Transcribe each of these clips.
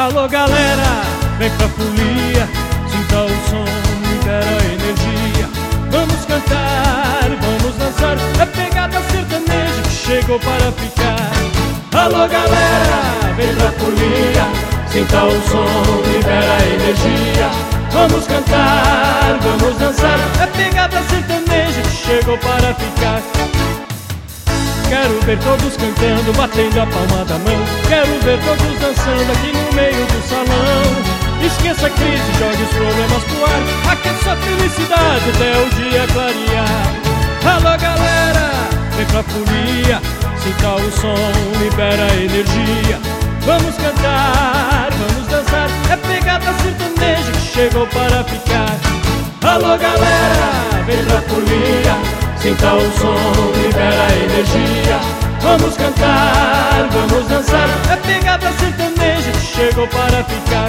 Alô galera, vem pra folia, sinta o som, libera a energia. Vamos cantar, vamos dançar, é pegada sertaneja que chegou para ficar. Alô galera, vem pra folia, sinta o som, libera a energia. Vamos cantar, vamos dançar, é pegada sertaneja que chegou para ficar. Quero ver todos cantando, batendo a palma da mão. Quero ver todos dançando aqui no meio do salão. Esqueça a crise, jogue os problemas pro ar. Aqueça a felicidade até o dia clarear. Alô galera, vem pra folia, sinta o som, libera a energia. Vamos cantar, vamos dançar, é pegada sertaneja que chegou para ficar. Alô galera, vem pra folia, sinta o som, libera a energia. Vamos cantar, vamos dançar, é pegada sertaneja que chegou para ficar.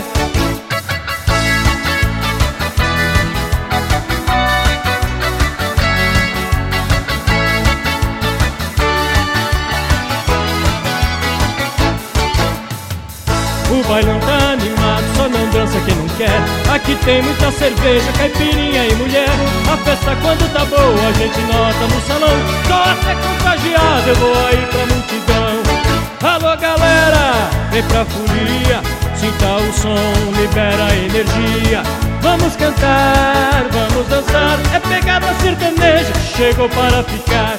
O bailão tá animado, só não dança quem não quer. Aqui tem muita cerveja, caipirinha e mulher. A festa quando tá boa, a gente nota no salão. Tô até contagiado, eu vou aí pra multidão. Alô galera, vem pra folia, sinta o som, libera a energia. Vamos cantar, vamos dançar, é pegada sertaneja que chegou para ficar.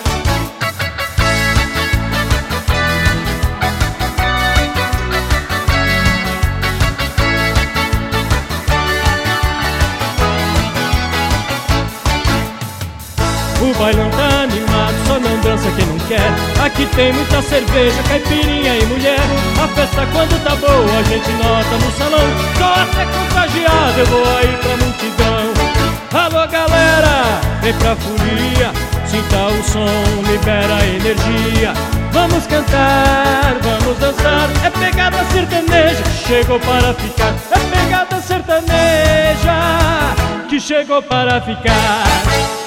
O bailão tá animado, só não dança quem não quer. Aqui tem muita cerveja, caipirinha e mulher. A festa quando tá boa, a gente nota no salão. Tô até contagiado, eu vou aí pra multidão. Alô galera, vem pra folia, sinta o som, libera a energia. Vamos cantar, vamos dançar, é pegada sertaneja que chegou para ficar. É pegada sertaneja que chegou para ficar.